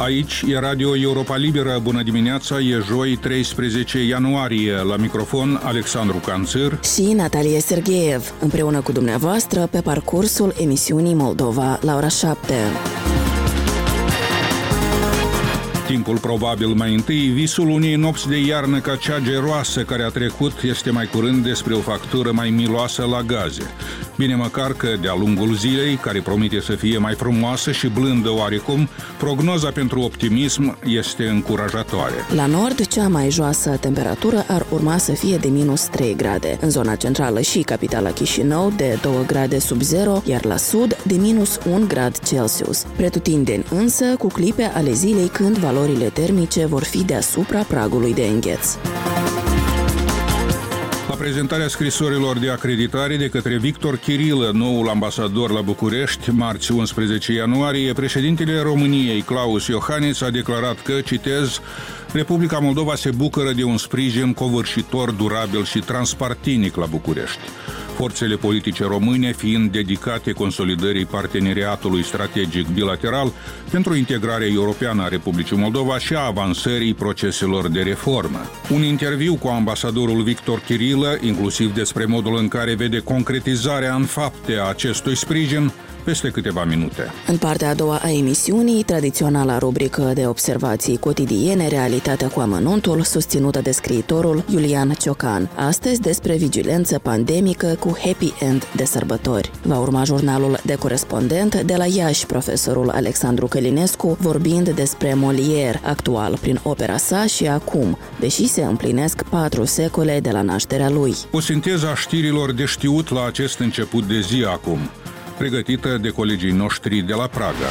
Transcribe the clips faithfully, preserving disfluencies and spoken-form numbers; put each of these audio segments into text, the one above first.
Aici e Radio Europa Liberă. Bună dimineața, e joi treisprezece ianuarie. La microfon Alexandru Canțir și Natalia Sergeev, împreună cu dumneavoastră pe parcursul emisiunii Moldova la ora șapte. Timpul probabil mai întâi, visul unei nopți de iarnă ca cea geroasă care a trecut este mai curând despre o factură mai miloasă la gaze. Bine măcar că de-a lungul zilei, care promite să fie mai frumoasă și blândă oarecum, prognoza pentru optimism este încurajatoare. La nord, cea mai joasă temperatură ar urma să fie de minus trei grade. În zona centrală și capitala Chișinău de două grade sub zero, iar la sud de minus un grad Celsius. Pretutindeni însă cu clipe ale zilei când valorile termice vor fi deasupra pragului de îngheț. La prezentarea scrisorilor de acreditare de către Victor Chirilă, noul ambasador la București, marți unsprezece ianuarie, președintele României, Klaus Iohannis, a declarat că, citez, Republica Moldova se bucură de un sprijin covârșitor, durabil și transpartinic la București. Forțele politice române fiind dedicate consolidării parteneriatului strategic bilateral pentru integrarea europeană a Republicii Moldova și a avansării proceselor de reformă. Un interviu cu ambasadorul Victor Chirilă, inclusiv despre modul în care vede concretizarea în fapte a acestui sprijin, peste câteva minute. În partea a doua a emisiunii, tradiționala rubrică de observații cotidiene, Realitatea cu amănuntul, susținută de scriitorul Iulian Ciocan. Astăzi despre vigilență pandemică cu happy end de sărbători. Va urma jurnalul de corespondent de la Iași, profesorul Alexandru Călinescu, vorbind despre Molière, actual prin opera sa și acum, deși se împlinesc patru secole de la nașterea lui. O sinteză a știrilor de știut la acest început de zi acum, pregătită de colegii noștri de la Praga.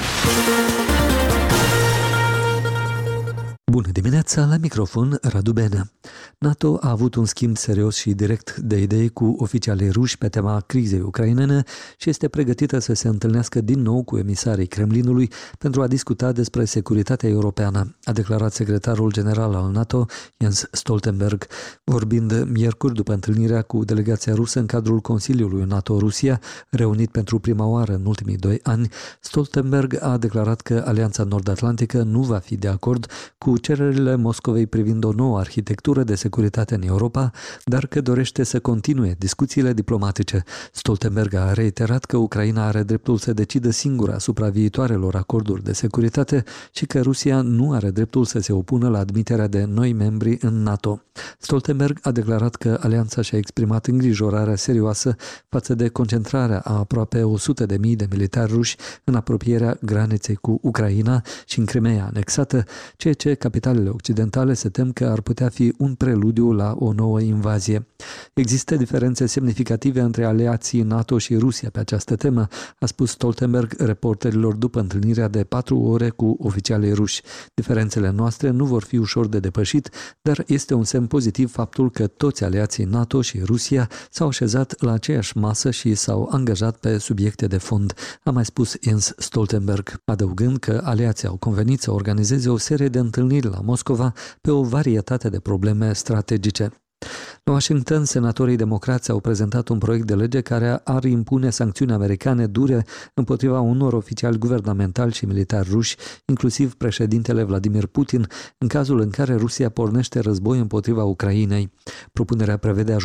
Bună dimineața, la microfon Radu Benea. NATO a avut un schimb serios și direct de idei cu oficialii ruși pe tema crizei ucrainene și este pregătită să se întâlnească din nou cu emisarii Kremlinului pentru a discuta despre securitatea europeană, a declarat secretarul general al NATO, Jens Stoltenberg, vorbind miercuri după întâlnirea cu delegația rusă în cadrul Consiliului NATO-Rusia, reunit pentru prima oară în ultimii doi ani. Stoltenberg a declarat că Alianța Nord-Atlantică nu va fi de acord cu cererile Moscovei privind o nouă arhitectură de securitate în Europa, dar că dorește să continue discuțiile diplomatice. Stoltenberg a reiterat că Ucraina are dreptul să decidă singură asupra viitoarelor acorduri de securitate și că Rusia nu are dreptul să se opună la admiterea de noi membri în NATO. Stoltenberg a declarat că alianța și-a exprimat îngrijorarea serioasă față de concentrarea a aproape o sută de mii de militari ruși în apropierea graniței cu Ucraina și în Crimeea anexată, ceea ce capitalele occidentale se tem că ar putea fi un preludiu la o nouă invazie. Există diferențe semnificative între aliații NATO și Rusia pe această temă, a spus Stoltenberg reporterilor după întâlnirea de patru ore cu oficialii ruși. Diferențele noastre nu vor fi ușor de depășit, dar este un semn pozitiv faptul că toți aliații NATO și Rusia s-au așezat la aceeași masă și s-au angajat pe subiecte de fond, a mai spus Jens Stoltenberg, adăugând că aliații au convenit să organizeze o serie de întâlniri la Moscova pe o varietate de probleme strategice. La Washington, senatorii democrați au prezentat un proiect de lege care ar impune sancțiuni americane dure împotriva unor oficiali guvernamentali și militari ruși, inclusiv președintele Vladimir Putin, în cazul în care Rusia pornește război împotriva Ucrainei. Propunerea prevede